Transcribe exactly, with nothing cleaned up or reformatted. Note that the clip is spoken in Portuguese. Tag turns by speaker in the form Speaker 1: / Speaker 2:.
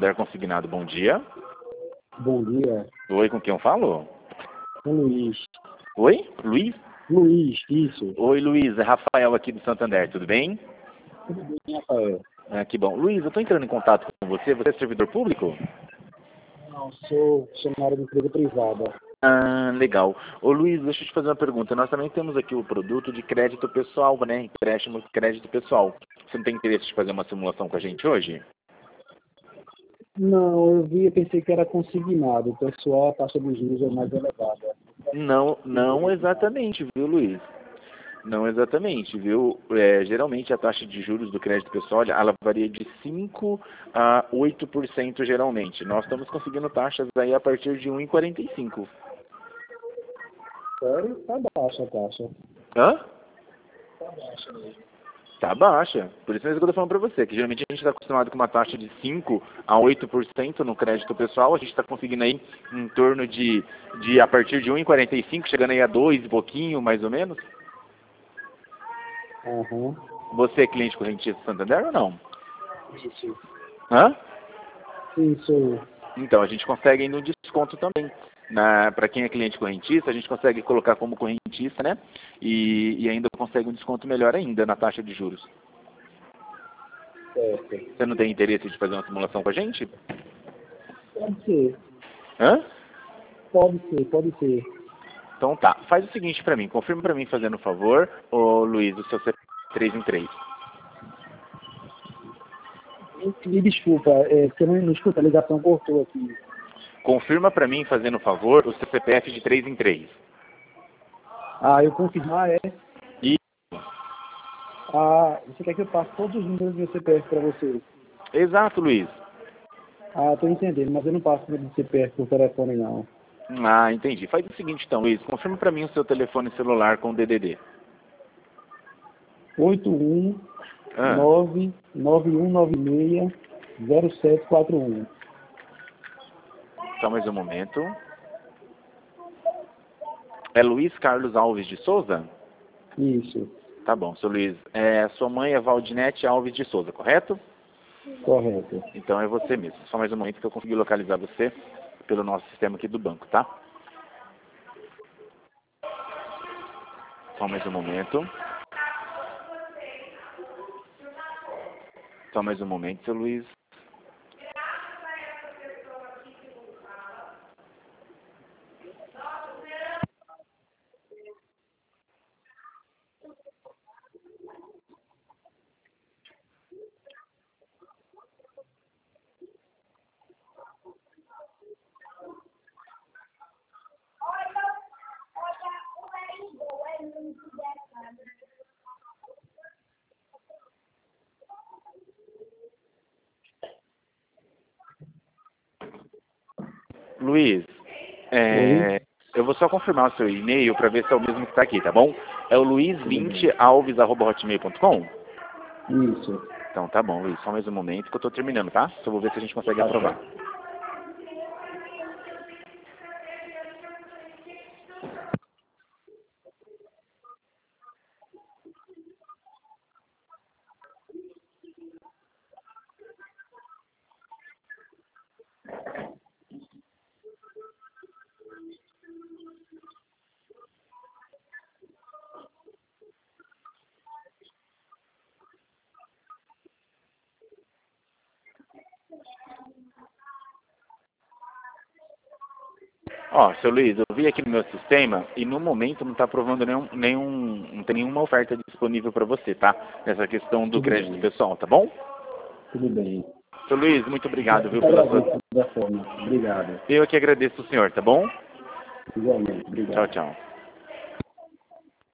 Speaker 1: Santander Consignado, bom dia.
Speaker 2: Bom dia.
Speaker 1: Oi, com quem eu falo?
Speaker 2: Com Luiz.
Speaker 1: Oi? Luiz?
Speaker 2: Luiz, isso.
Speaker 1: Oi, Luiz, é Rafael aqui do Santander, tudo bem?
Speaker 2: Tudo bem, Rafael?
Speaker 1: Ah, que bom. Luiz, eu estou entrando em contato com você, você é servidor público?
Speaker 2: Não, sou funcionário de empresa privada.
Speaker 1: Ah, legal. Ô Luiz, deixa eu te fazer uma pergunta. Nós também temos aqui o produto de crédito pessoal, né? Empréstimo de crédito pessoal. Você não tem interesse de fazer uma simulação com a gente hoje?
Speaker 2: Não, eu vi, eu pensei que era consignado. O pessoal, a taxa de juros é mais elevada.
Speaker 1: Não, não exatamente, viu, Luiz? Não exatamente, viu? É, geralmente a taxa de juros do crédito pessoal, ela varia de cinco a oito por cento geralmente. Nós estamos conseguindo taxas aí a partir de um vírgula quarenta e cinco.
Speaker 2: Sério? Tá baixa a taxa.
Speaker 1: Hã?
Speaker 2: Tá baixa mesmo.
Speaker 1: Tá baixa. Por isso mesmo que eu tô falando para você, que geralmente a gente está acostumado com uma taxa de cinco a oito por cento no crédito pessoal, a gente está conseguindo aí em torno de, de a partir de um vírgula quarenta e cinco, chegando aí a dois e pouquinho, mais ou menos.
Speaker 2: Aham.
Speaker 1: Você é cliente correntista do Santander ou não?
Speaker 2: Isso.
Speaker 1: Hã?
Speaker 2: Sim, sou.
Speaker 1: Então, a gente consegue ainda um desconto também. Para quem é cliente correntista, a gente consegue colocar como correntista, né? E, e ainda consegue um desconto melhor ainda na taxa de juros.
Speaker 2: Certo.
Speaker 1: Você não tem interesse de fazer uma simulação com a gente?
Speaker 2: Pode ser.
Speaker 1: Hã?
Speaker 2: Pode ser, pode ser.
Speaker 1: Então tá. Faz o seguinte para mim. Confirma para mim, fazendo um favor, ô Luiz, o seu C P F três em três.
Speaker 2: Me desculpa, é, porque não, não escuta, a ligação cortou aqui.
Speaker 1: Confirma para mim, fazendo um favor, o seu C P F de três em três.
Speaker 2: Ah, eu confirmar é.
Speaker 1: E...
Speaker 2: Ah, você quer que eu passe todos os números do meu C P F para você?
Speaker 1: Exato, Luiz.
Speaker 2: Ah, estou entendendo, mas eu não passo número de C P F por telefone, não.
Speaker 1: Ah, entendi. Faz o seguinte então, Luiz. Confirma para mim o seu telefone celular com D D D.
Speaker 2: oito um
Speaker 1: Ah.
Speaker 2: nove nove um nove seis zero sete quatro um.
Speaker 1: Só mais um momento. É Luiz Carlos Alves de Souza?
Speaker 2: Isso,
Speaker 1: Tá bom, seu Luiz. É, sua mãe é Valdinete Alves de Souza, correto?
Speaker 2: correto.
Speaker 1: Então é você mesmo. Só mais um momento que eu consegui localizar você pelo nosso sistema aqui do banco, tá? Só mais um momento. Só mais um momento, seu Luiz. Luiz, é, eu vou só confirmar o seu e-mail para ver se é o mesmo que está aqui, tá bom? É o luiz vinte alves arroba hotmail ponto com?
Speaker 2: Isso.
Speaker 1: Então tá bom, Luiz. Só mais um momento que eu estou terminando, tá? Só vou ver se a gente consegue aprovar. Ó, seu Luiz, eu vi aqui no meu sistema e no momento não está aprovando nenhum, nenhum, não tem nenhuma oferta disponível para você, tá? Nessa questão do
Speaker 2: Tudo
Speaker 1: crédito
Speaker 2: bem.
Speaker 1: pessoal, tá bom?
Speaker 2: Tudo bem.
Speaker 1: Seu Luiz, muito obrigado, viu,
Speaker 2: Eu
Speaker 1: pela sua...
Speaker 2: agradeço da forma. Obrigado.
Speaker 1: Eu que agradeço o senhor, tá bom?
Speaker 2: Igualmente.
Speaker 1: Tchau,
Speaker 2: Obrigado.
Speaker 1: tchau.